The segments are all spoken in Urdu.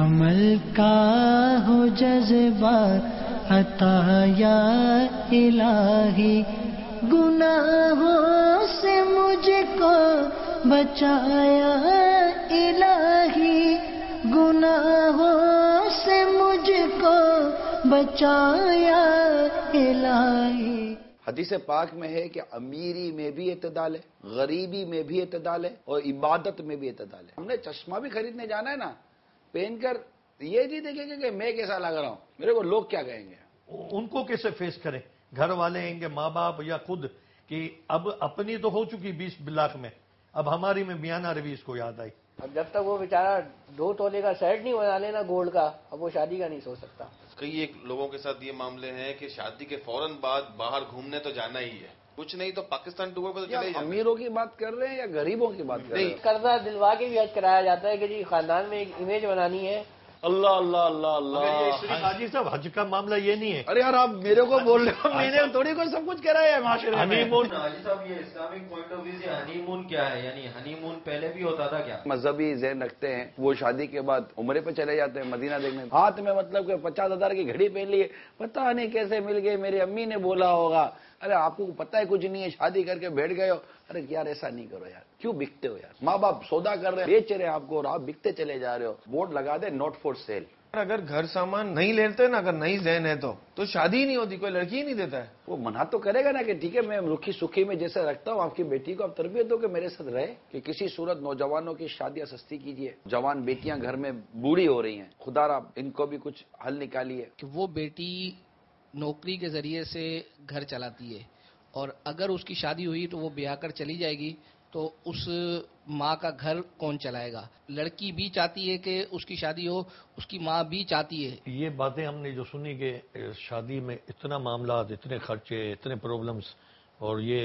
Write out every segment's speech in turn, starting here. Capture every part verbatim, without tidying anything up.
عمل کا ہو جذبہ عطا یا الہی، گناہوں سے مجھ کو بچایا الہی، گناہوں سے مجھ کو بچایا الہی۔ حدیث پاک میں ہے کہ امیری میں بھی اعتدال ہے، غریبی میں بھی اعتدال ہے، اور عبادت میں بھی اعتدال ہے۔ ہم نے چشمہ بھی خریدنے جانا ہے نا، پہن کر یہ نہیں دیکھیں گے کہ میں کیسا لگ رہا ہوں، میرے کو لوگ کیا کہیں گے۔ ان کو کیسے فیس کریں؟ گھر والے ہیں گے، ماں باپ یا خود، کہ اب اپنی تو ہو چکی بیس لاکھ میں، اب ہماری میں میانہ رویز کو یاد آئی۔ اب جب تک وہ بیچارہ دو تولے کا سیٹ نہیں بنا لینا گولڈ کا، اب وہ شادی کا نہیں سوچ سکتا۔ کئی ایک لوگوں کے ساتھ یہ معاملے ہیں کہ شادی کے فوراً بعد باہر گھومنے تو جانا ہی ہے، کچھ نہیں تو پاکستان ٹور پہ تو چلے جانا۔ امیروں کی بات کر رہے ہیں یا غریبوں کی بات کر رہے ہیں؟ قرضہ دلوا کے بھی حج کرایا جاتا ہے کہ جی خاندان میں ایک امیج بنانی ہے۔ اللہ اللہ اللہ اللہ۔ حاجی صاحب، حج کا معاملہ یہ نہیں ہے۔ ارے یار آپ میرے کو بول رہے ہو، میں نے تھوڑی کو سب کچھ کرا ہے معاشرے میں۔ ہنی مون، حاجی صاحب یہ اسلامک پوائنٹ آف ویو سے ہنی مون کیا ہے؟ یعنی ہنی مون پہلے بھی ہوتا تھا کیا؟ مذہبی ذہن رکھتے ہیں، وہ شادی کے بعد عمرے پہ چلے جاتے ہیں مدینہ دیکھنے، ہاتھ میں مطلب کہ پچاس ہزار کی گھڑی پہن لیے، پتہ نہیں کیسے مل گئے، میری امی نے بولا ہوگا۔ ارے آپ کو پتہ ہے کچھ نہیں ہے، شادی کر کے بیٹھ گئے ہو۔ ارے یار ایسا نہیں کرو یار، کیوں بکتے ہو یار؟ ماں باپ سودا کر رہے ہیں، بیچ رہے ہیں آپ کو، اور آپ بکتے چلے جا رہے ہو۔ بورڈ لگا دے نوٹ فور سیل۔ اگر گھر سامان نہیں لیتے نا، اگر نہیں ذہن ہے تو تو شادی ہی نہیں ہوتی، کوئی لڑکی ہی نہیں دیتا ہے۔ وہ منع تو کرے گا نا کہ ٹھیک ہے میں رکھی سکھی میں جیسے رکھتا ہوں، آپ کی بیٹی کو آپ تربیت دو کہ میرے ساتھ رہے، کہ کسی صورت نوجوانوں کی شادیاں سستی کیجیے۔ جوان بیٹیاں گھر میں بوڑھی ہو رہی ہیں، خدا را ان کو بھی کچھ حل نکالیے۔ کہ وہ بیٹی نوکری کے ذریعے سے گھر چلاتی ہے، اور اگر اس کی شادی ہوئی تو وہ بیاہ کر چلی جائے گی، تو اس ماں کا گھر کون چلائے گا؟ لڑکی بھی چاہتی ہے کہ اس کی شادی ہو، اس کی ماں بھی چاہتی ہے۔ یہ باتیں ہم نے جو سنی کہ شادی میں اتنا معاملات، اتنے خرچے، اتنے پرابلمز، اور یہ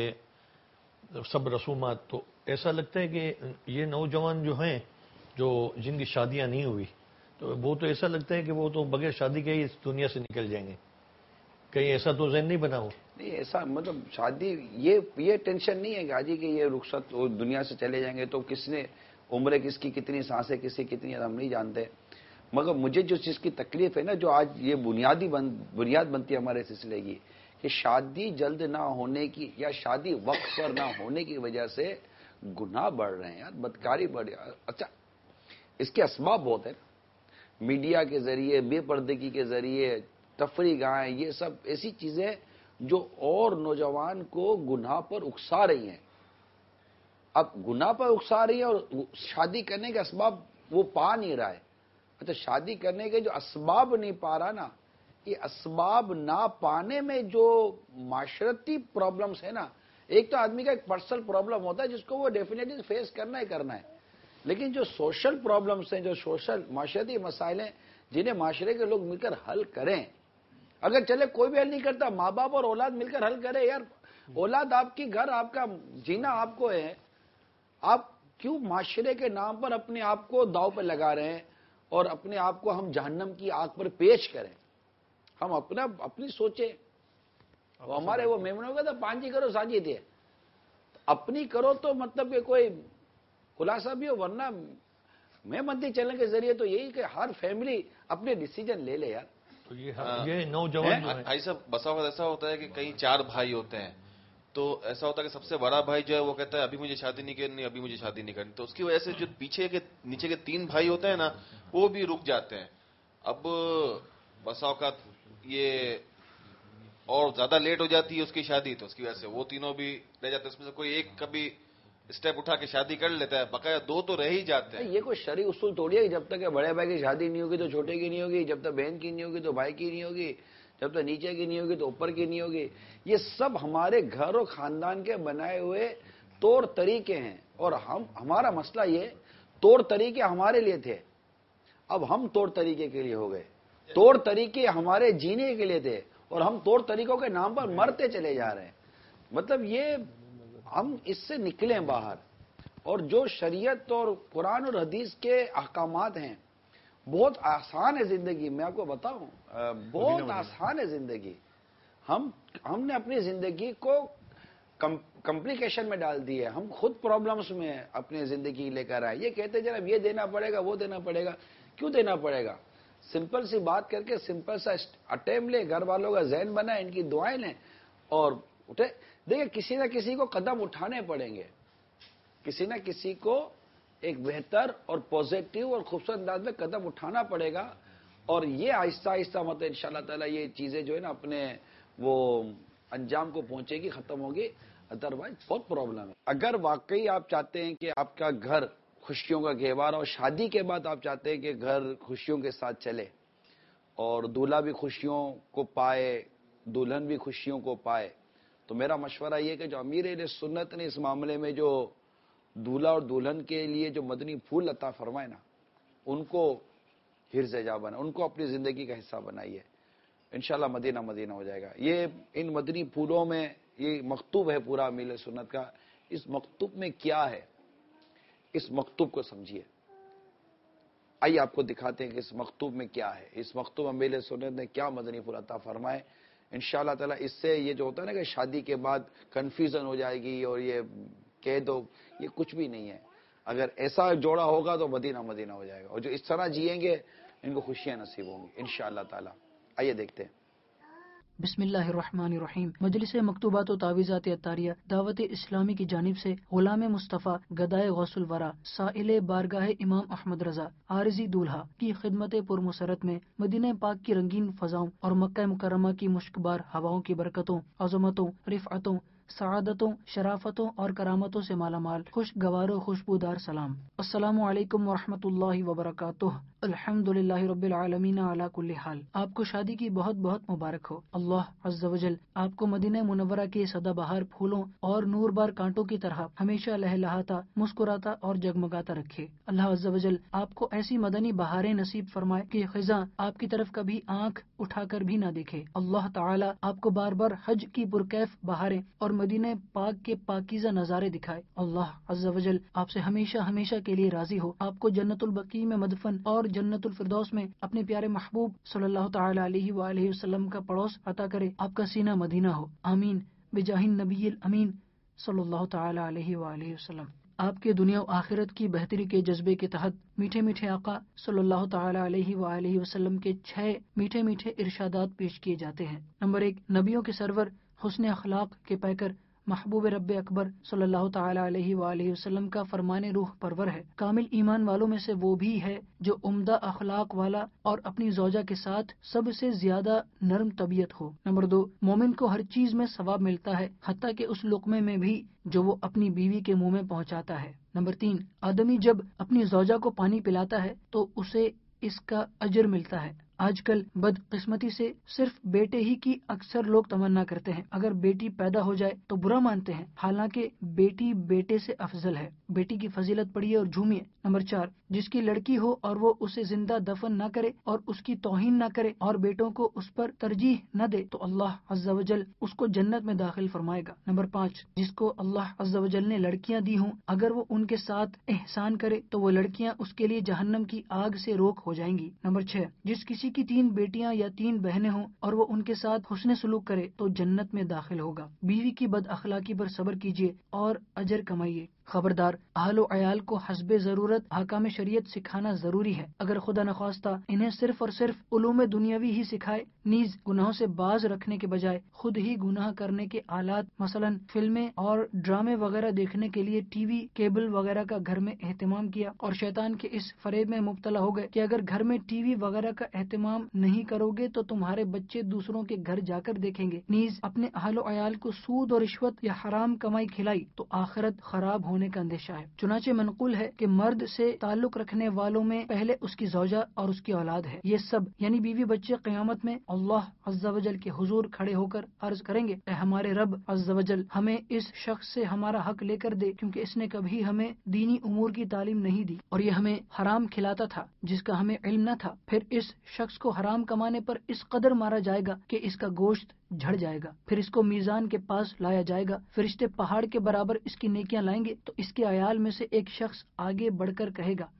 سب رسومات، تو ایسا لگتا ہے کہ یہ نوجوان جو ہیں، جو جن کی شادیاں نہیں ہوئی، تو وہ تو ایسا لگتا ہے کہ وہ تو بغیر شادی کے ہی اس دنیا سے نکل جائیں گے۔ کہیں ایسا تو ذہن نہیں بنا ہو؟ نہیں ایسا، مطلب شادی یہ یہ ٹینشن نہیں ہے کہ حاجی کہ یہ رخصت دنیا سے چلے جائیں گے تو کس نے عمریں، کس کی کتنی سانسیں، کس کی کتنی، ہم نہیں جانتے۔ مگر مجھے جو چیز کی تکلیف ہے نا، جو آج یہ بنیادی بنیاد بنتی ہے ہمارے سلسلے کی، کہ شادی جلد نہ ہونے کی یا شادی وقت پر نہ ہونے کی وجہ سے گناہ بڑھ رہے ہیں یار، بدکاری بڑھ رہی ہے۔ اچھا اس کے اسباب بہت ہیں، میڈیا کے ذریعے، بے پردگی کے ذریعے، تفریح گاہیں، یہ سب ایسی چیزیں جو اور نوجوان کو گناہ پر اکسا رہی ہیں۔ اب گناہ پر اکسا رہی ہیں اور شادی کرنے کے اسباب وہ پا نہیں رہا ہے۔ اچھا شادی کرنے کے جو اسباب نہیں پا رہا نا، یہ اسباب نہ پانے میں جو معاشرتی پرابلمز ہیں نا، ایک تو آدمی کا ایک پرسنل پرابلم ہوتا ہے جس کو وہ ڈیفینیٹلی فیس کرنا ہی کرنا ہے، لیکن جو سوشل پرابلمز ہیں، جو سوشل معاشرتی مسائل ہیں، جنہیں معاشرے کے لوگ مل کر حل کریں۔ اگر چلے کوئی بھی حل نہیں کرتا، ماں باپ اور اولاد مل کر حل کرے یار۔ اولاد آپ کی گھر، آپ کا جینا آپ کو ہے، آپ کیوں معاشرے کے نام پر اپنے آپ کو داؤ پہ لگا رہے ہیں اور اپنے آپ کو ہم جہنم کی آگ پر پیش کریں؟ ہم اپنا اپنی سوچیں۔ وہ ہمارے وہ میمنوں کا تھا پانچی کرو ساجی تھے، اپنی کرو تو مطلب کہ کوئی خلاصہ بھی ہو، ورنہ میں مندی چلنے کے ذریعے تو یہی کہ ہر فیملی اپنے ڈیسیجن لے لے یار۔ تو یہ نوجوان بھائی صاحب، بسا وقت ایسا ہوتا ہے کہ کئی چار بھائی ہوتے ہیں، تو ایسا ہوتا ہے کہ سب سے بڑا بھائی جو ہے وہ کہتا ہے ابھی مجھے شادی نہیں کرنی، ابھی مجھے شادی نہیں کرنی، تو اس کی وجہ سے جو پیچھے کے نیچے کے تین بھائی ہوتے ہیں نا، وہ بھی رک جاتے ہیں۔ اب بسا اوقات یہ اور زیادہ لیٹ ہو جاتی ہے اس کی شادی، تو اس کی وجہ سے وہ تینوں بھی رہ جاتے ہیں۔ اس میں سے کوئی ایک کبھی اسٹیپ اٹھا کے شادی کر لیتا ہے، بقایا دو تو رہ ہی جاتے ہیں۔ یہ کوئی شرعی اصول توڑی ہے کہ جب تک بڑے بھائی کی شادی نہیں ہوگی تو چھوٹے کی نہیں ہوگی، جب تک بہن کی نہیں ہوگی تو بھائی کی نہیں ہوگی، جب تک نیچے کی نہیں ہوگی تو اوپر کی نہیں ہوگی۔ یہ سب ہمارے گھر اور خاندان کے بنائے ہوئے طور طریقے ہیں، اور ہم ہمارا مسئلہ یہ طور طریقے ہمارے لیے تھے، اب ہم طور طریقے کے لیے ہو گئے۔ طور طریقے ہمارے جینے کے لیے تھے اور ہم طور طریقوں کے نام پر مرتے چلے جا رہے ہیں۔ مطلب یہ ہم اس سے نکلیں باہر، اور جو شریعت اور قرآن اور حدیث کے احکامات ہیں، بہت آسان ہے زندگی۔ میں آپ کو بتاؤں، بہت آسان ہے زندگی۔ ہم ہم نے اپنی زندگی کو کمپلیکیشن میں ڈال دی ہے، ہم خود پرابلمز میں اپنی زندگی لے کر آئے۔ یہ کہتے جناب یہ دینا پڑے گا، وہ دینا پڑے گا، کیوں دینا پڑے گا؟ سمپل سی بات کر کے سمپل سا اٹیمپ لے، گھر والوں کا ذہن بنا، ان کی دعائیں لیں اور اٹھے. دیکھیں کسی نہ کسی کو قدم اٹھانے پڑیں گے، کسی نہ کسی کو ایک بہتر اور پازیٹیو اور خوبصورت انداز میں قدم اٹھانا پڑے گا. اور یہ آہستہ آہستہ مطلب ان شاء اللہ تعالیٰ یہ چیزیں جو ہے نا اپنے وہ انجام کو پہنچے گی، ختم ہوگی. ادروائز بہت پرابلم ہے. اگر واقعی آپ چاہتے ہیں کہ آپ کا گھر خوشیوں کا گہوارہ اور شادی کے بعد آپ چاہتے ہیں کہ گھر خوشیوں کے ساتھ چلے اور دولہا بھی خوشیوں کو پائے، دلہن بھی خوشیوں کو پائے، تو میرا مشورہ یہ کہ جو امیر اہل سنت نے اس معاملے میں جو دولہا اور دلہن کے لیے جو مدنی پھول عطا فرمائے نا، ان کو حرز جا بنا، ان کو اپنی زندگی کا حصہ بنائیے. انشاءاللہ مدینہ مدینہ ہو جائے گا. یہ ان مدنی پھولوں میں یہ مکتوب ہے پورا امیر سنت کا. اس مکتوب میں کیا ہے، اس مکتوب کو سمجھیے. آئیے آپ کو دکھاتے ہیں کہ اس مکتوب میں کیا ہے. اس مکتوب امیر سنت نے کیا مدنی پھول عطا فرمائے. انشاءاللہ تعالی اس سے یہ جو ہوتا ہے نا کہ شادی کے بعد کنفیوژن ہو جائے گی اور یہ کہہ دو، یہ کچھ بھی نہیں ہے. اگر ایسا جوڑا ہوگا تو مدینہ مدینہ ہو جائے گا، اور جو اس طرح جئیں گے ان کو خوشیاں نصیب ہوں گی انشاءاللہ تعالی. آئیے دیکھتے ہیں. بسم اللہ الرحمن الرحیم. مجلس مکتوبات و تعویذات عطاریہ دعوت اسلامی کی جانب سے غلام مصطفیٰ گدائے غوث الورا سائل بارگاہ امام احمد رضا عارضی دولہا کی خدمت پرمسرت میں مدینہ پاک کی رنگین فضاؤں اور مکہ مکرمہ کی مشکبار ہواؤں کی برکتوں، عظمتوں، رفعتوں، سعادتوں، شرافتوں اور کرامتوں سے مالا مال خوشگوار و خوشبودار سلام. السلام علیکم ورحمۃ اللہ وبرکاتہ. الحمد للہ رب العالمین علی کل حال. آپ کو شادی کی بہت بہت مبارک ہو. اللہ عز و جل آپ کو مدینہ منورہ کے سدا بہار پھولوں اور نور بار کانٹوں کی طرح ہمیشہ لہلہاتا، مسکراتا اور جگمگاتا رکھے. اللہ عز و جل آپ کو ایسی مدنی بہاریں نصیب فرمائے کہ خزاں آپ کی طرف کبھی آنکھ اٹھا کر بھی نہ دیکھے. اللہ تعالی آپ کو بار بار حج کی پرکیف بہاریں اور مدینہ پاک کے پاکیزہ نظارے دکھائے. اللہ عز و جل آپ سے ہمیشہ ہمیشہ کے لیے راضی ہو. آپ کو جنت البقیع میں مدفن اور جنت الفردوس میں اپنے پیارے محبوب صلی اللہ تعالی علیہ وآلہ وسلم کا پڑوس عطا کرے. آپ کا سینہ مدینہ ہو. آمین بجاہ النبی الامین صلی اللہ تعالی علیہ وآلہ وسلم. آپ کے دنیا و آخرت کی بہتری کے جذبے کے تحت میٹھے میٹھے آقا صلی اللہ تعالی علیہ وآلہ وسلم کے چھ میٹھے میٹھے ارشادات پیش کیے جاتے ہیں. نمبر ایک، نبیوں کے سرور، حسن اخلاق کے پیکر، محبوب رب اکبر صلی اللہ تعالی علیہ وآلہ وسلم کا فرمان روح پرور ہے. کامل ایمان والوں میں سے وہ بھی ہے جو عمدہ اخلاق والا اور اپنی زوجہ کے ساتھ سب سے زیادہ نرم طبیعت ہو. نمبر دو، مومن کو ہر چیز میں ثواب ملتا ہے، حتیٰ کہ اس لقمے میں بھی جو وہ اپنی بیوی کے منہ میں پہنچاتا ہے. نمبر تین، آدمی جب اپنی زوجہ کو پانی پلاتا ہے تو اسے اس کا اجر ملتا ہے. آج کل بد قسمتی سے صرف بیٹے ہی کی اکثر لوگ تمنا کرتے ہیں. اگر بیٹی پیدا ہو جائے تو برا مانتے ہیں، حالانکہ بیٹی بیٹے سے افضل ہے. بیٹی کی فضیلت پڑھیے اور جھومیے. نمبر چار، جس کی لڑکی ہو اور وہ اسے زندہ دفن نہ کرے اور اس کی توہین نہ کرے اور بیٹوں کو اس پر ترجیح نہ دے تو اللہ عز و جل اس کو جنت میں داخل فرمائے گا. نمبر پانچ، جس کو اللہ عز و جل نے لڑکیاں دی ہوں، اگر وہ ان کے ساتھ احسان کرے تو وہ لڑکیاں اس کے لیے جہنم کی آگ سے روک ہو جائیں گی. نمبر چھ، جس کسی کی تین بیٹیاں یا تین بہنیں ہوں اور وہ ان کے ساتھ حسن سلوک کرے تو جنت میں داخل ہوگا. بیوی کی بد اخلاقی پر صبر کیجیے اور اجر کمائیے. خبردار، اہل و عیال کو حسب ضرورت احکام شریعت سکھانا ضروری ہے. اگر خدا نخواستہ انہیں صرف اور صرف علوم دنیاوی ہی سکھائے، نیز گناہوں سے باز رکھنے کے بجائے خود ہی گناہ کرنے کے آلات مثلا فلمیں اور ڈرامے وغیرہ دیکھنے کے لیے ٹی وی کیبل وغیرہ کا گھر میں اہتمام کیا اور شیطان کے اس فریب میں مبتلا ہو گئے کہ اگر گھر میں ٹی وی وغیرہ کا اہتمام نہیں کرو گے تو تمہارے بچے دوسروں کے گھر جا کر دیکھیں گے، نیز اپنے اہل و عیال کو سود اور رشوت یا حرام کمائی کھلائی تو آخرت خراب ہونے کا اندیشہ ہے. چنانچہ منقول ہے کہ مرد سے تعلق رکھنے والوں میں پہلے اس کی زوجہ اور اس کی اولاد ہے. یہ سب یعنی بیوی بچے قیامت میں اللہ عز و جل کے حضور کھڑے ہو کر عرض کریں گے، اے ہمارے رب عز و جل، ہمیں اس شخص سے ہمارا حق لے کر دے، کیونکہ اس نے کبھی ہمیں دینی امور کی تعلیم نہیں دی اور یہ ہمیں حرام کھلاتا تھا جس کا ہمیں علم نہ تھا. پھر اس شخص کو حرام کمانے پر اس قدر مارا جائے گا کہ اس کا گوشت جھڑ جائے گا. پھر اس کو میزان کے پاس لایا جائے گا، فرشتے پہاڑ کے برابر اس کی نیکیاں لائیں گے تو اس کے عیال میں سے ایک شخص آگے بڑھ کر کہے گا،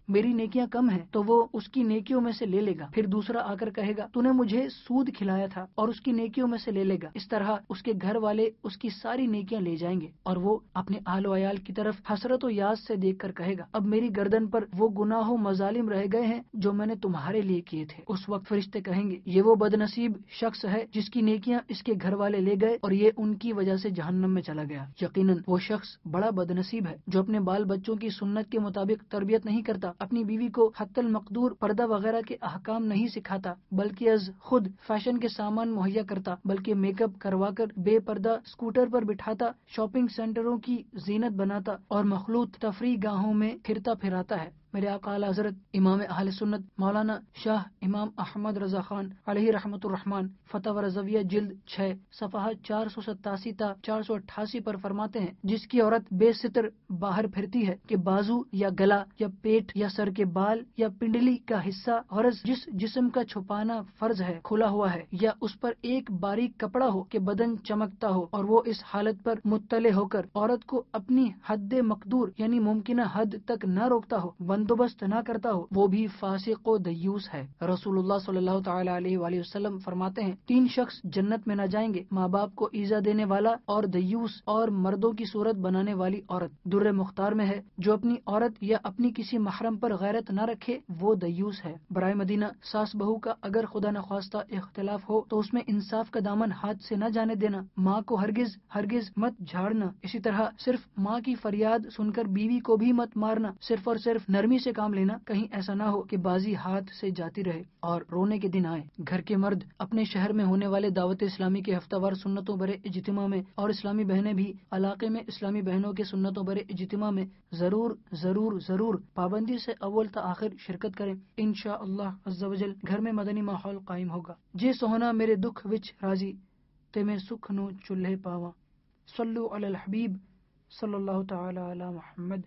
میری نیکیاں کم ہیں تو وہ اس کی نیکیوں میں سے لے لے گا. پھر دوسرا آ کر کہے گا تو نے مجھے سود کھلایا تھا اور اس کی نیکیوں میں سے لے لے گا. اس طرح اس کے گھر والے اس کی ساری نیکیاں لے جائیں گے اور وہ اپنے اہل و عیال کی طرف حسرت و یاس سے دیکھ کر کہے گا اب میری گردن پر وہ گناہ و مظالم رہ گئے ہیں جو میں نے تمہارے لیے کیے تھے. اس وقت فرشتے کہیں گے یہ وہ بد نصیب شخص ہے جس کی نیکیاں اس کے گھر والے لے گئے اور یہ ان کی وجہ سے جہنم میں چلا گیا. یقیناً وہ شخص بڑا بد نصیب ہے جو اپنے بال بچوں کی سنت کے مطابق تربیت نہیں کرتا, اپنی بیوی کو حتی المقدور پردہ وغیرہ کے احکام نہیں سکھاتا, بلکہ از خود فیشن کے سامان مہیا کرتا, بلکہ میک اپ کروا کر بے پردہ اسکوٹر پر بٹھاتا, شاپنگ سینٹروں کی زینت بناتا اور مخلوط تفریح گاہوں میں پھرتا پھراتا ہے. میرے آقا اعلی حضرت امام اہل سنت مولانا شاہ امام احمد رضا خان علیہ رحمت الرحمان فتح و رضویہ جلد چھ صفحہ چار سو ستاسی تا چار سو اٹھاسی پر فرماتے ہیں جس کی عورت بے ستر باہر پھرتی ہے کہ بازو یا گلا یا پیٹ یا سر کے بال یا پنڈلی کا حصہ غرض جس جسم کا چھپانا فرض ہے کھلا ہوا ہے, یا اس پر ایک باریک کپڑا ہو کہ بدن چمکتا ہو, اور وہ اس حالت پر مطلع ہو کر عورت کو اپنی حد مقدور یعنی ممکنہ حد تک نہ روکتا ہو, بندوبست نہ کرتا ہو, وہ بھی فاسق و دیوس ہے. رسول اللہ صلی اللہ تعالی علیہ وآلہ وسلم فرماتے ہیں تین شخص جنت میں نہ جائیں گے, ماں باپ کو ایذا دینے والا اور دیوس اور مردوں کی صورت بنانے والی عورت. در مختار میں ہے جو اپنی عورت یا اپنی کسی محرم پر غیرت نہ رکھے وہ دیوس ہے. برائے مدینہ ساس بہو کا اگر خدا نخواستہ اختلاف ہو تو اس میں انصاف کا دامن ہاتھ سے نہ جانے دینا, ماں کو ہرگز ہرگز مت جھاڑنا. اسی طرح صرف ماں کی فریاد سن کر بیوی کو بھی مت مارنا, صرف اور صرف نرمی سے کام لینا, کہیں ایسا نہ ہو کہ بازی ہاتھ سے جاتی رہے اور رونے کے دن آئے. گھر کے مرد اپنے شہر میں ہونے والے دعوت اسلامی کے ہفتہ وار سنتوں برے اجتماع میں اور اسلامی بہنیں بھی علاقے میں اسلامی بہنوں کے سنتوں برے اجتماع میں ضرور ضرور ضرور پابندی سے اول تا آخر شرکت کریں. انشاء اللہ عز و جل گھر میں مدنی ماحول قائم ہوگا. جے سوہنا میرے دکھ وچ راضی تے میں سکھ نو چولہے پاواں. صلو علی الحبیب صلی اللہ تعالی علی محمد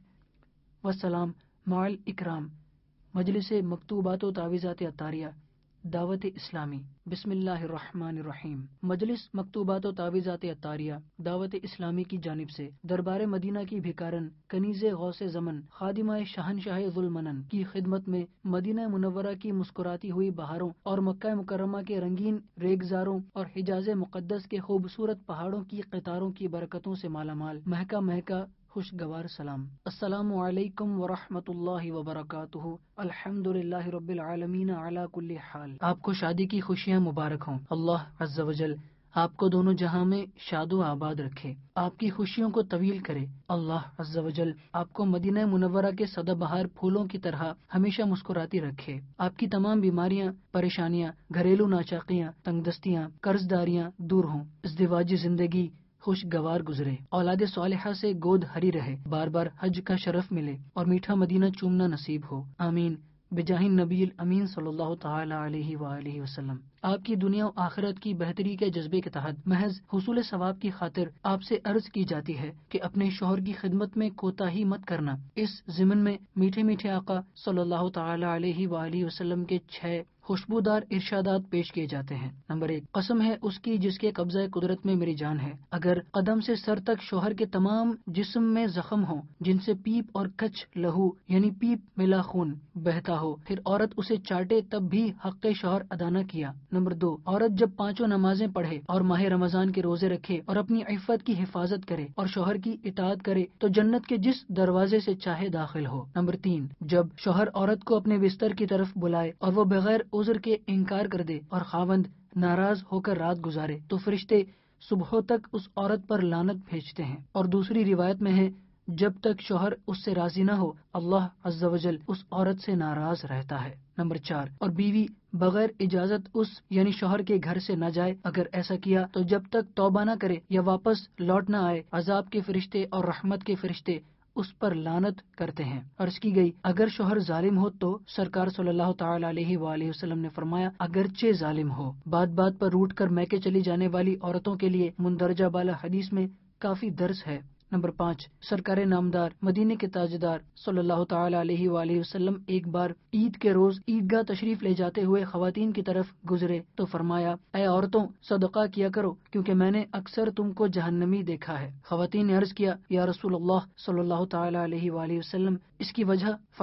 وسلام. مع الاکرام مجلس مکتوبات و تعویذات عطاریہ دعوت اسلامی. بسم اللہ الرحمن الرحیم. مجلس مکتوبات و تعویذات عطاریہ دعوت اسلامی کی جانب سے دربار مدینہ کی بھکارن کنیز غوث زمن خادمہ شہنشاہ ذوالمنن کی خدمت میں مدینہ منورہ کی مسکراتی ہوئی بہاروں اور مکہ مکرمہ کے رنگین ریگزاروں اور حجاز مقدس کے خوبصورت پہاڑوں کی قطاروں کی برکتوں سے مالا مال مہکا مہکا خوشگوار سلام. السلام علیکم ورحمۃ اللہ وبرکاتہ. الحمد للہ رب العالمین علی کل حال. آپ کو شادی کی خوشیاں مبارک ہوں. اللہ عز و جل آپ کو دونوں جہاں میں شاد و آباد رکھے, آپ کی خوشیوں کو طویل کرے. اللہ عز و جل آپ کو مدینہ منورہ کے سدا بہار پھولوں کی طرح ہمیشہ مسکراتی رکھے. آپ کی تمام بیماریاں, پریشانیاں, گھریلو ناچاقیاں, تنگ دستیاں, قرض داریاں دور ہوں. ازدواجی زندگی خوشگوار گزرے, اولاد صالحہ سے گود ہری رہے, بار بار حج کا شرف ملے اور میٹھا مدینہ چومنا نصیب ہو. آمین بجاہ نبی الامین صلی اللہ تعالی علیہ وآلہ وسلم. آپ کی دنیا و آخرت کی بہتری کے جذبے کے تحت محض حصول ثواب کی خاطر آپ سے عرض کی جاتی ہے کہ اپنے شوہر کی خدمت میں کوتاہی مت کرنا. اس ضمن میں میٹھے میٹھے آقا صلی اللہ تعالی علیہ وآلہ وسلم کے چھ خوشبودار ارشادات پیش کیے جاتے ہیں. نمبر ایک, قسم ہے اس کی جس کے قبضہ قدرت میں میری جان ہے, اگر قدم سے سر تک شوہر کے تمام جسم میں زخم ہوں جن سے پیپ اور کچھ لہو یعنی پیپ ملا خون بہتا ہو, پھر عورت اسے چاٹے تب بھی حق شوہر ادا نہ کیا. نمبر دو, عورت جب پانچوں نمازیں پڑھے اور ماہ رمضان کے روزے رکھے اور اپنی عفت کی حفاظت کرے اور شوہر کی اطاعت کرے تو جنت کے جس دروازے سے چاہے داخل ہو. نمبر تین, جب شوہر عورت کو اپنے بستر کی طرف بلائے اور وہ بغیر عذر کے انکار کر دے اور خاوند ناراض ہو کر رات گزارے تو فرشتے صبح تک اس عورت پر لعنت بھیجتے ہیں. اور دوسری روایت میں ہے جب تک شوہر اس سے راضی نہ ہو اللہ عز و جل اس عورت سے ناراض رہتا ہے. نمبر چار, اور بیوی بغیر اجازت اس یعنی شوہر کے گھر سے نہ جائے, اگر ایسا کیا تو جب تک توبہ نہ کرے یا واپس لوٹ نہ آئے عذاب کے فرشتے اور رحمت کے فرشتے اس پر لعنت کرتے ہیں. عرض کی گئی اگر شوہر ظالم ہو تو سرکار صلی اللہ تعالی علیہ وآلہ وسلم نے فرمایا اگرچہ ظالم ہو. بات بات پر روٹ کر میکے چلی جانے والی عورتوں کے لیے مندرجہ بالا حدیث میں کافی درس ہے. نمبر پانچ, سرکار نامدار مدینے کے تاجدار صلی اللہ تعالی علیہ وآلہ وسلم ایک بار عید کے روز عیدگاہ تشریف لے جاتے ہوئے خواتین کی طرف گزرے تو فرمایا اے عورتوں صدقہ کیا کرو کیونکہ میں نے اکثر تم کو جہنمی دیکھا ہے. خواتین نے عرض کیا یا رسول اللہ صلی اللہ تعالی علیہ وآلہ وسلم اس کی وجہ؟ فرمایا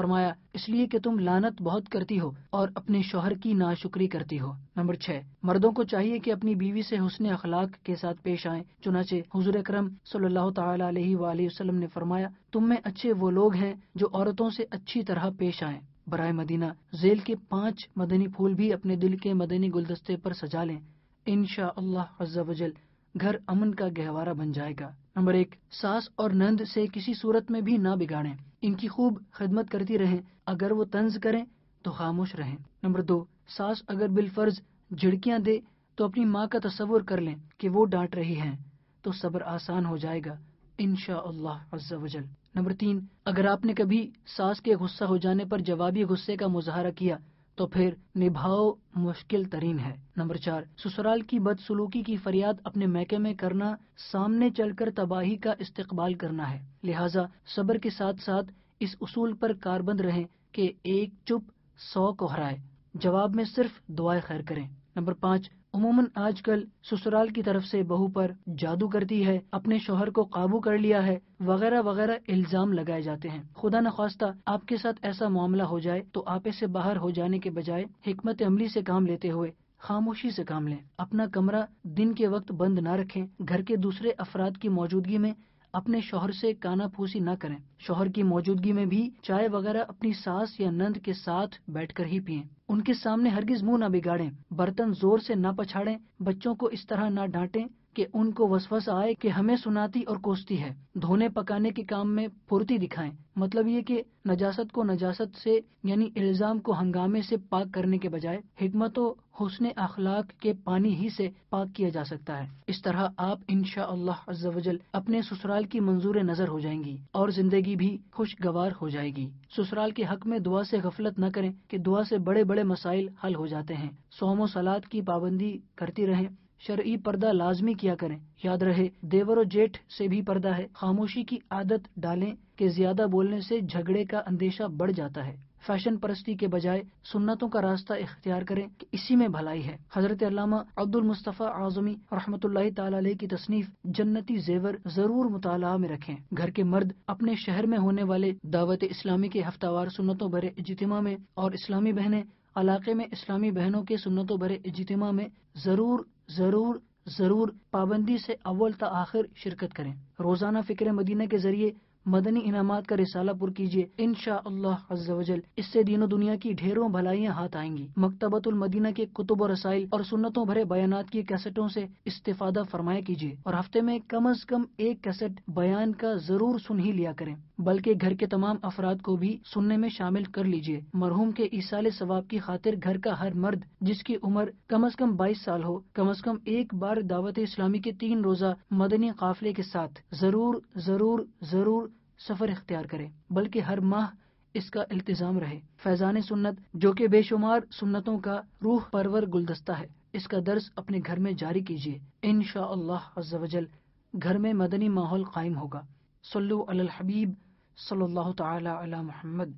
اس لیے کہ تم لعنت بہت کرتی ہو اور اپنے شوہر کی ناشکری کرتی ہو۔ نمبر چھ، مردوں کو چاہیے کہ اپنی بیوی سے حسن اخلاق کے ساتھ پیش آئیں، چنانچہ حضور اکرم صلی اللہ تعالی علیہ وآلہ وسلم نے فرمایا، تم میں اچھے وہ لوگ ہیں جو عورتوں سے اچھی طرح پیش آئیں۔ برائے مدینہ ذیل کے پانچ مدنی پھول بھی اپنے دل کے مدنی گلدستے پر سجا لیں، انشاء اللہ عز و جل گھر امن کا گہوارہ بن جائے گا۔ نمبر ایک، ساس اور نند سے کسی صورت میں بھی نہ بگاڑیں، ان کی خوب خدمت کرتی رہیں، اگر وہ طنز کریں تو خاموش رہیں۔ نمبر دو، ساس اگر بالفرض جھڑکیاں دے تو اپنی ماں کا تصور کر لیں کہ وہ ڈانٹ رہی ہیں، تو صبر آسان ہو جائے گا انشاء اللہ عز و جل۔ نمبر تین، اگر آپ نے کبھی ساس کے غصہ ہو جانے پر جوابی غصے کا مظاہرہ کیا تو پھر نبھاؤ مشکل ترین ہے۔ نمبر چار، سسرال کی بدسلوکی کی فریاد اپنے میکے میں کرنا سامنے چل کر تباہی کا استقبال کرنا ہے، لہٰذا صبر کے ساتھ ساتھ اس اصول پر کاربند رہیں کہ ایک چپ سو کو ہرائے، جواب میں صرف دعائے خیر کریں۔ نمبر پانچ، عموماً آج کل سسرال کی طرف سے بہو پر جادو کرتی ہے، اپنے شوہر کو قابو کر لیا ہے، وغیرہ وغیرہ الزام لگائے جاتے ہیں۔ خدا نخواستہ آپ کے ساتھ ایسا معاملہ ہو جائے تو آپے سے باہر ہو جانے کے بجائے حکمت عملی سے کام لیتے ہوئے خاموشی سے کام لیں، اپنا کمرہ دن کے وقت بند نہ رکھیں، گھر کے دوسرے افراد کی موجودگی میں اپنے شوہر سے کانا پھوسی نہ کریں، شوہر کی موجودگی میں بھی چائے وغیرہ اپنی ساس یا نند کے ساتھ بیٹھ کر ہی پئیں، ان کے سامنے ہرگز منہ نہ بگاڑیں، برتن زور سے نہ پچھاڑیں، بچوں کو اس طرح نہ ڈانٹیں کہ ان کو وسوسہ آئے کہ ہمیں سناتی اور کوستی ہے، دھونے پکانے کے کام میں پھرتی دکھائیں، مطلب یہ کہ نجاست کو نجاست سے یعنی الزام کو ہنگامے سے پاک کرنے کے بجائے حکمت و حسن اخلاق کے پانی ہی سے پاک کیا جا سکتا ہے۔ اس طرح آپ انشاء اللہ عز و جل اپنے سسرال کی منظور نظر ہو جائیں گی اور زندگی بھی خوشگوار ہو جائے گی۔ سسرال کے حق میں دعا سے غفلت نہ کریں کہ دعا سے بڑے بڑے مسائل حل ہو جاتے ہیں۔ صوم و صلات کی پابندی کرتی رہیں، شرعی پردہ لازمی کیا کریں، یاد رہے دیور و جیٹھ سے بھی پردہ ہے، خاموشی کی عادت ڈالیں کہ زیادہ بولنے سے جھگڑے کا اندیشہ بڑھ جاتا ہے، فیشن پرستی کے بجائے سنتوں کا راستہ اختیار کریں کہ اسی میں بھلائی ہے۔ حضرت علامہ عبد المصطفیٰ اعظمی رحمۃ اللہ تعالی علیہ کی تصنیف جنتی زیور ضرور مطالعہ میں رکھیں۔ گھر کے مرد اپنے شہر میں ہونے والے دعوت اسلامی کے ہفتہ وار سنتوں بھرے اجتماع میں اور اسلامی بہنیں علاقے میں اسلامی بہنوں کے سنتوں بھرے اجتماع میں ضرور ضرور ضرور پابندی سے اول تا آخر شرکت کریں۔ روزانہ فکر مدینہ کے ذریعے مدنی انعامات کا رسالہ پر کیجیے، انشاء اللہ عز و جل اس سے دین و دنیا کی ڈھیروں بھلائیاں ہاتھ آئیں گی۔ مکتبۃ المدینہ کے کتب و رسائل اور سنتوں بھرے بیانات کی کیسٹوں سے استفادہ فرمایا کیجیے اور ہفتے میں کم از کم ایک کیسٹ بیان کا ضرور سن ہی لیا کریں، بلکہ گھر کے تمام افراد کو بھی سننے میں شامل کر لیجیے۔ مرحوم کے ایصال ثواب کی خاطر گھر کا ہر مرد جس کی عمر کم از کم بائیس سال ہو کم از کم ایک بار دعوت اسلامی کے تین روزہ مدنی قافلے کے ساتھ ضرور ضرور ضرور سفر اختیار کرے، بلکہ ہر ماہ اس کا التزام رہے۔ فیضان سنت جو کہ بے شمار سنتوں کا روح پرور گلدستہ ہے، اس کا درس اپنے گھر میں جاری کیجیے، انشاء اللہ عز و جل گھر میں مدنی ماحول قائم ہوگا۔ صلو علی الحبیب صلی اللہ تعالی علی محمد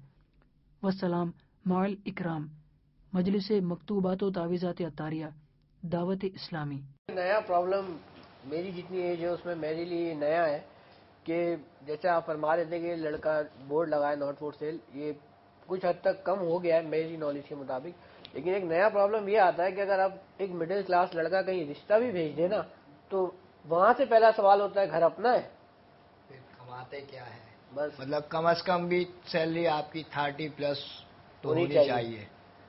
وسلام مع الاکرام۔ مجلس مکتوبات و تعویذات عطاریہ دعوت اسلامی۔ نیا پرابلم میری جتنی ایج ہے اس میں میرے لیے نیا ہے کہ جیسے آپ فرما رہے تھے کہ لڑکا بورڈ لگائے ناٹ فور سیل، یہ کچھ حد تک کم ہو گیا ہے میری نالج کے مطابق، لیکن ایک نیا پرابلم یہ آتا ہے کہ اگر آپ ایک مڈل کلاس لڑکا کہیں رشتہ بھی بھیج دیں نا تو وہاں سے پہلا سوال ہوتا ہے گھر اپنا ہے، پھر کماتے کیا ہے، بس مطلب کم از کم بھی سیلری آپ کی تھرٹی پلس تو ہونی چاہیے،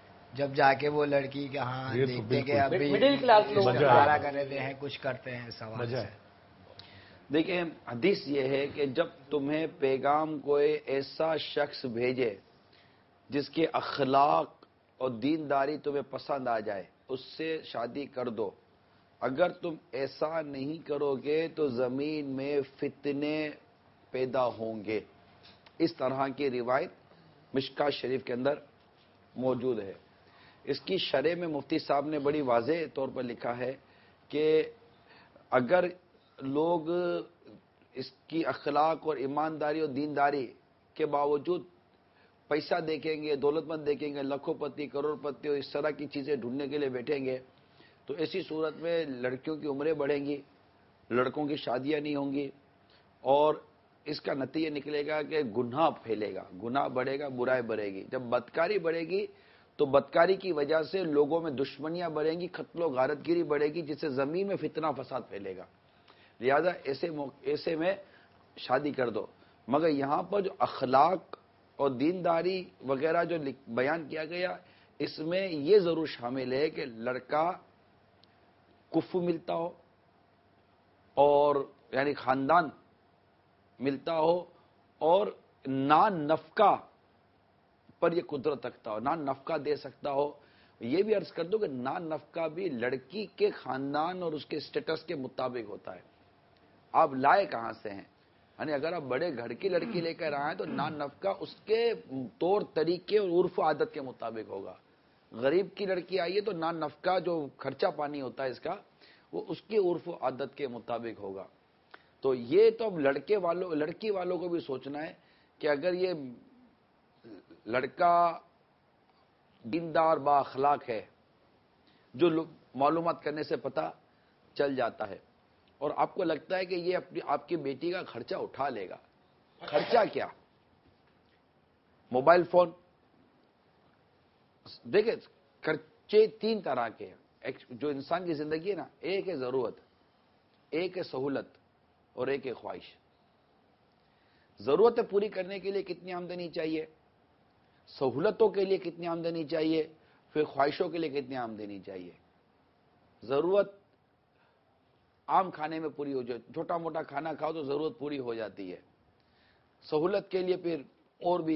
جب جا کے وہ لڑکی کے ہاں دیکھتے کہ ابھی مڈل کلاس لوگ گزارا کر رہے ہیں کچھ کرتے ہیں سوال سے۔ دیکھیں حدیث یہ ہے کہ جب تمہیں پیغام کوئی ایسا شخص بھیجے جس کے اخلاق اور دینداری تمہیں پسند آ جائے اس سے شادی کر دو، اگر تم ایسا نہیں کرو گے تو زمین میں فتنے پیدا ہوں گے۔ اس طرح کی روایت مشکاۃ شریف کے اندر موجود ہے۔ اس کی شرح میں مفتی صاحب نے بڑی واضح طور پر لکھا ہے کہ اگر لوگ اس کی اخلاق اور ایمانداری اور دینداری کے باوجود پیسہ دیکھیں گے، دولت مند دیکھیں گے، لاکھوں پتی کروڑ پتی اور اس طرح کی چیزیں ڈھونڈنے کے لیے بیٹھیں گے تو ایسی صورت میں لڑکیوں کی عمریں بڑھیں گی، لڑکوں کی شادیاں نہیں ہوں گی اور اس کا نتیجہ نکلے گا کہ گناہ پھیلے گا، گناہ بڑھے گا، برائی بڑھے گی. جب بدکاری بڑھے گی تو بدکاری کی وجہ سے لوگوں میں دشمنیاں بڑھیں گی، قتل و غارت گیری بڑھے گی، جس سے زمین میں فتنہ فساد پھیلے گا. لہذا ایسے ایسے میں شادی کر دو. مگر یہاں پر جو اخلاق اور دینداری وغیرہ جو بیان کیا گیا، اس میں یہ ضرور شامل ہے کہ لڑکا کف ملتا ہو اور یعنی خاندان ملتا ہو اور نان نفقہ پر یہ قدرت رکھتا ہو، نان نفقہ دے سکتا ہو. یہ بھی عرض کر دو کہ نان نفقہ بھی لڑکی کے خاندان اور اس کے سٹیٹس کے مطابق ہوتا ہے. آپ لائے کہاں سے ہیں؟ یعنی اگر آپ بڑے گھر کی لڑکی لے کر آئیں تو نان نفقہ اس کے طور طریقے اور عرف و عادت کے مطابق ہوگا. غریب کی لڑکی آئیے تو نان نفقہ جو خرچہ پانی ہوتا ہے اس کا، وہ اس کے عرف و عادت کے مطابق ہوگا. تو یہ تو اب لڑکے والوں لڑکی والوں کو بھی سوچنا ہے کہ اگر یہ لڑکا دیندار با اخلاق ہے، جو معلومات کرنے سے پتہ چل جاتا ہے، اور آپ کو لگتا ہے کہ یہ اپنی آپ کی بیٹی کا خرچہ اٹھا لے گا. خرچہ کیا؟ Mobile phone. دیکھیں خرچے تین طرح کے ہیں جو انسان کی زندگی ہے نا. ایک ہے ضرورت، ایک ہے سہولت اور ایک ہے خواہش. ضرورتیں پوری کرنے کے لیے کتنی آمدنی چاہیے، سہولتوں کے لیے کتنی آمدنی چاہیے، پھر خواہشوں کے لیے کتنی آمدنی چاہیے. ضرورت عام کھانے میں پوری ہو جائے، چھوٹا موٹا کھانا کھاؤ تو ضرورت پوری ہو جاتی ہے. سہولت کے لیے پھر اور بھی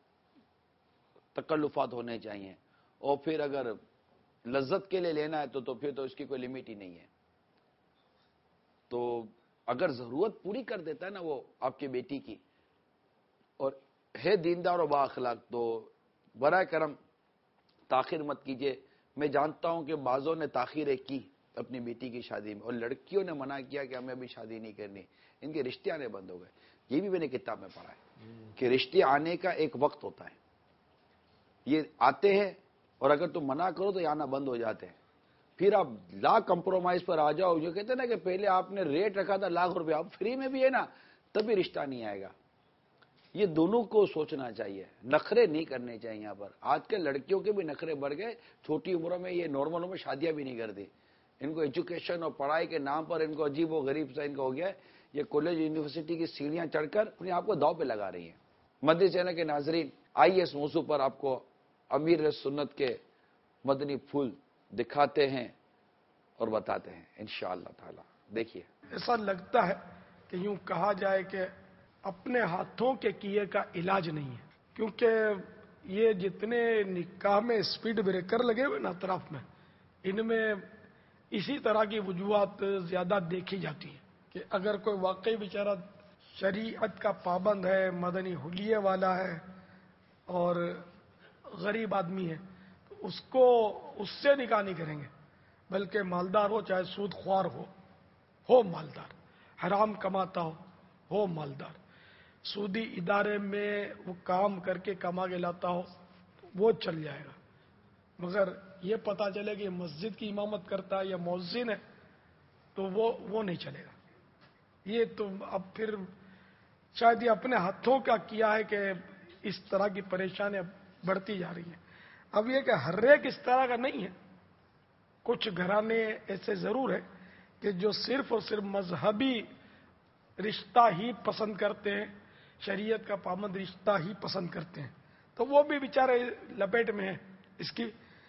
تکلفات ہونے چاہیے، اور پھر اگر لذت کے لیے لینا ہے تو تو پھر تو اس کی کوئی لمٹ ہی نہیں ہے. تو اگر ضرورت پوری کر دیتا ہے نا وہ آپ کی بیٹی کی، اور ہے دیندار و با اخلاق، تو برائے کرم تاخیر مت کیجیے. میں جانتا ہوں کہ بعضوں نے تاخیریں کی اپنی بیٹی کی شادی میں، اور لڑکیوں نے منع کیا کہ ہمیں ابھی شادی نہیں کرنی، ان کے رشتے آنے بند ہو گئے. یہ بھی میں نے کتاب میں پڑھا ہے کہ رشتے آنے کا ایک وقت ہوتا ہے. یہ آتے ہیں اور اگر تم منع کرو تو یہ آنا بند ہو جاتے ہیں. پھر آپ لا کمپرومائز پر آ جاؤ. جو کہتے ہیں نا کہ پہلے آپ نے ریٹ رکھا تھا لاکھ روپے، اب فری میں بھی ہے نا، تبھی رشتہ نہیں آئے گا. یہ دونوں کو سوچنا چاہیے، نخرے نہیں کرنے چاہیے. یہاں پر آج کل لڑکیوں کے بھی نخرے بڑھ گئے. چھوٹی عمروں میں یہ نارمل میں شادیاں بھی نہیں کرتی. ان کو ایجوکیشن اور پڑھائی کے نام پر ان کو عجیب و غریب سا ان کا ہو گیا ہے. یہ کالج یونیورسٹی کی سیڑھیاں چڑھ کر اپنے آپ کو داؤ پہ لگا رہی ہیں. مدنی چینل کے ناظرین، آئیے اس موضوع پر آپ کو امیر سنت کے مدنی پھول دکھاتے ہیں اور بتاتے ہیں انشاءاللہ تعالی. دیکھیے، ایسا لگتا ہے کہ یوں کہا جائے کہ اپنے ہاتھوں کے کیے کا علاج نہیں ہے، کیونکہ یہ جتنے نکاح میں اسپیڈ بریکر لگے ہوئے نا اطراف میں، ان میں اسی طرح کی وجوہات زیادہ دیکھی جاتی ہیں کہ اگر کوئی واقعی بیچارہ شریعت کا پابند ہے، مدنی حلیے والا ہے اور غریب آدمی ہے، تو اس کو اس سے نکاح نہیں کریں گے، بلکہ مالدار ہو چاہے سود خوار ہو ہو مالدار، حرام کماتا ہو ہو مالدار، سودی ادارے میں وہ کام کر کے کما کے لاتا ہو وہ چل جائے گا. مگر یہ پتا چلے کہ مسجد کی امامت کرتا ہے یا مؤذن ہے تو وہ وہ نہیں چلے گا. یہ تو اب پھر شاید یہ اپنے ہاتھوں کا کیا ہے کہ اس طرح کی پریشانیاں بڑھتی جا رہی ہیں. اب یہ کہ ہر ایک اس طرح کا نہیں ہے. کچھ گھرانے ایسے ضرور ہیں کہ جو صرف اور صرف مذہبی رشتہ ہی پسند کرتے ہیں، شریعت کا پابند رشتہ ہی پسند کرتے ہیں، تو وہ بھی بیچارے لپیٹ میں ہیں اس کی.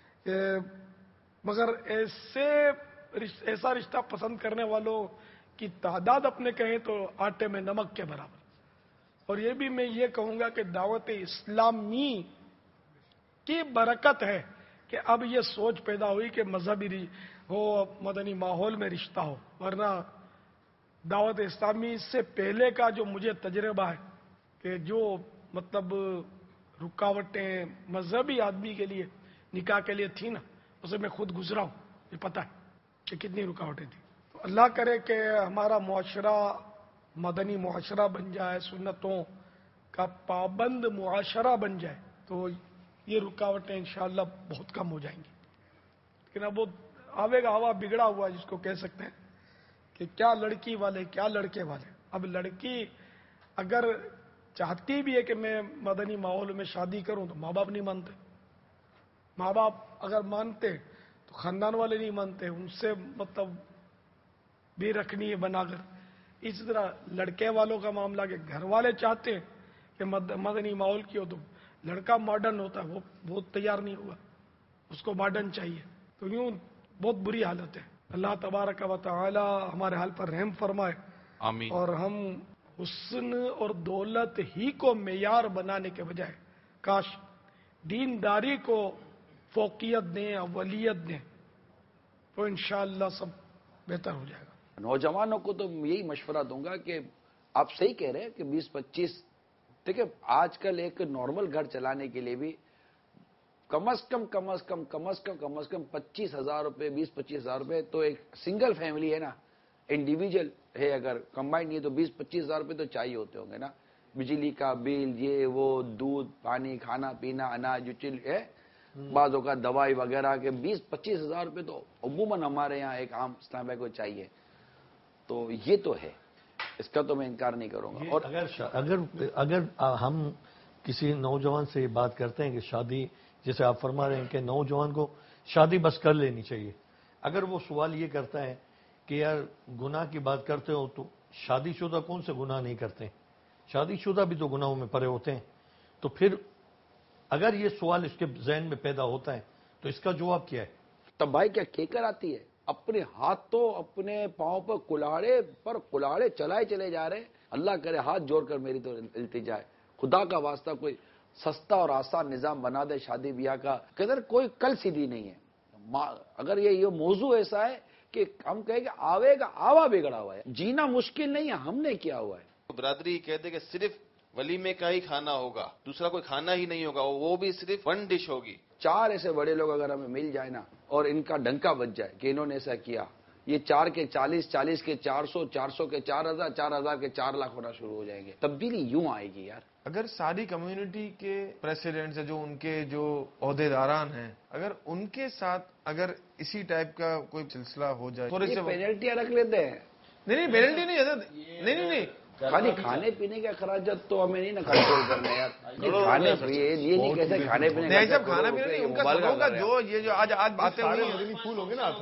مگر ایسے ایسا رشتہ پسند کرنے والوں کی تعداد اپنے کہیں تو آٹے میں نمک کے برابر. اور یہ بھی میں یہ کہوں گا کہ دعوت اسلامی کی برکت ہے کہ اب یہ سوچ پیدا ہوئی کہ مذہبی ہو، مدنی ماحول میں رشتہ ہو. ورنہ دعوت اسلامی سے پہلے کا جو مجھے تجربہ ہے کہ جو مطلب رکاوٹیں مذہبی آدمی کے لیے نکاح کے لیے تھی نا، اسے میں خود گزرا ہوں، یہ پتہ ہے کہ کتنی رکاوٹیں تھیں. تو اللہ کرے کہ ہمارا معاشرہ مدنی معاشرہ بن جائے، سنتوں کا پابند معاشرہ بن جائے، تو یہ رکاوٹیں انشاءاللہ بہت کم ہو جائیں گی. لیکن اب وہ آوے گا ہوا بگڑا ہوا جس کو کہہ سکتے ہیں کہ کیا لڑکی والے کیا لڑکے والے. اب لڑکی اگر چاہتی بھی ہے کہ میں مدنی ماحول میں شادی کروں تو ماں باپ نہیں مانتے. ماں باپ اگر مانتے تو خاندان والے نہیں مانتے, ان سے مطلب بھی رکھنی ہے بنا کر. اسی طرح لڑکے والوں کا معاملہ کہ گھر والے چاہتے ہیں کہ مدنی ماحول کی ہو تو لڑکا ماڈرن ہوتا ہے, وہ بہت تیار نہیں ہوگا, اس کو ماڈرن چاہیے. تو یوں بہت بری حالت ہے. اللہ تبارک و تعالی ہمارے حال پر رحم فرمائے. آمین. اور ہم حسن اور دولت ہی کو معیار بنانے کے بجائے کاش دینداری کو فوقیت دیں, اولیت دیں, تو انشاءاللہ سب بہتر ہو جائے گا. نوجوانوں کو تو یہی مشورہ دوں گا کہ آپ صحیح کہہ رہے ہیں کہ بیس پچیس, دیکھیں آج کل ایک نارمل گھر چلانے کے لیے بھی کم از کم کم از کم کم از کم کم از کم پچیس ہزار روپے بیس پچیس ہزار روپے تو ایک سنگل فیملی ہے نا, انڈیویجل ہے, اگر کمبائنڈ نہیں ہے تو بیس پچیس ہزار روپے تو چاہیے ہوتے ہوں گے نا. بجلی کا بل, یہ وہ, دودھ پانی, کھانا پینا, اناج چل ہے, بعض اوقات دوائی وغیرہ کے بیس پچیس ہزار روپے تو عموماً ہمارے یہاں ایک عام اسلام بھائی کو چاہیے. تو یہ تو ہے, اس کا تو میں انکار نہیں کروں گا. اور اگر اگر اگر ہم کسی نوجوان سے یہ بات کرتے ہیں کہ شادی, جیسے آپ فرما رہے ہیں کہ نوجوان کو شادی بس کر لینی چاہیے, اگر وہ سوال یہ کرتا ہے کہ یار گناہ کی بات کرتے ہو تو شادی شدہ کون سے گناہ نہیں کرتے, شادی شدہ بھی تو گناہوں میں پڑے ہوتے ہیں, تو پھر اگر یہ سوال اس کے ذہن میں پیدا ہوتا ہے تو اس کا جواب کیا ہے؟ تب بھائی کیا کیکر آتی ہے, اپنے ہاتھوں اپنے پاؤں پر کلاڑے پر کلاڑے چلائے چلے جا رہے ہیں. اللہ کرے ہاتھ جوڑ کر میری تو التجا ہے, خدا کا واسطہ کوئی سستا اور آسان نظام بنا دے شادی بیاہ کا. قدر کوئی کل سیدھی نہیں ہے. اگر یہ یہ موضوع ایسا ہے کہ ہم کہیں کہ آوے گا آوا بگڑا ہوا ہے, جینا مشکل نہیں ہے, ہم نے کیا ہوا ہے. برادری کہتے کہ صرف ولیمے کا ہی کھانا ہوگا, دوسرا کوئی کھانا ہی نہیں ہوگا, وہ بھی صرف ون ڈش ہوگی. چار ایسے بڑے لوگ اگر ہمیں مل جائے نا اور ان کا ڈنکا بج جائے کہ انہوں نے ایسا کیا, یہ چار کے چالیس, چالیس کے چار سو, چار سو کے چار ہزار, چار ہزار کے چار لاکھ ہونا شروع ہو جائیں گے. تبدیلی یوں آئے گی یار. اگر ساری کمیونٹی کے پریسیڈنٹس ہیں, جو ان کے جو عہدے داران ہیں, اگر ان کے ساتھ اگر اسی ٹائپ کا کوئی سلسلہ ہو جائے, تھوڑے سے پینلٹیاں رکھ لیتے ہیں. نہیں نہیں پینلٹی نہیں حضرت, نہیں نہیں نہیں خالی کھانے پینے کے اخراجات تو ہمیں نہیں نا کنٹرول کرنا یار. کھانے پینے یہ نہیں کہتے کھانے پینے نہیں سب کھانا پینا ان کا سب کا جو یہ جو آج آج باتیں ہوئی ہیں پھول ہوں گے نا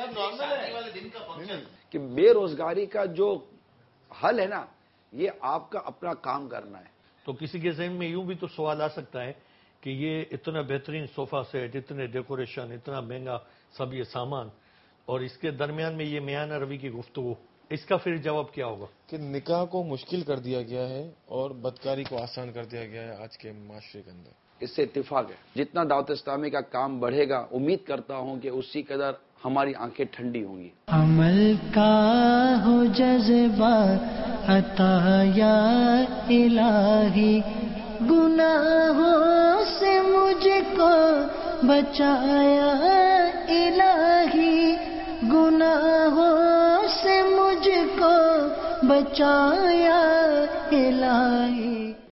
کہ بے روزگاری کا جو حل ہے نا, یہ آپ کا اپنا کام کرنا ہے. تو کسی کے ذہن میں یوں بھی تو سوال آ سکتا ہے کہ یہ اتنا بہترین صوفہ سیٹ, اتنے ڈیکوریشن, اتنا مہنگا سب یہ سامان, اور اس کے درمیان میں یہ میانہ روی کی گفتگو, اس کا پھر جواب کیا ہوگا؟ کہ نکاح کو مشکل کر دیا گیا ہے اور بدکاری کو آسان کر دیا گیا ہے آج کے معاشرے کے اندر. اس سے اتفاق ہے, جتنا دعوت اسلامی کا کام بڑھے گا امید کرتا ہوں کہ اسی قدر ہماری آنکھیں ٹھنڈی ہوں گی. عمل کا ہو جذبہ عطا یا الہی, گناہوں سے مجھ کو بچایا الہی, گناہوں سے مجھ کو بچایا الہی.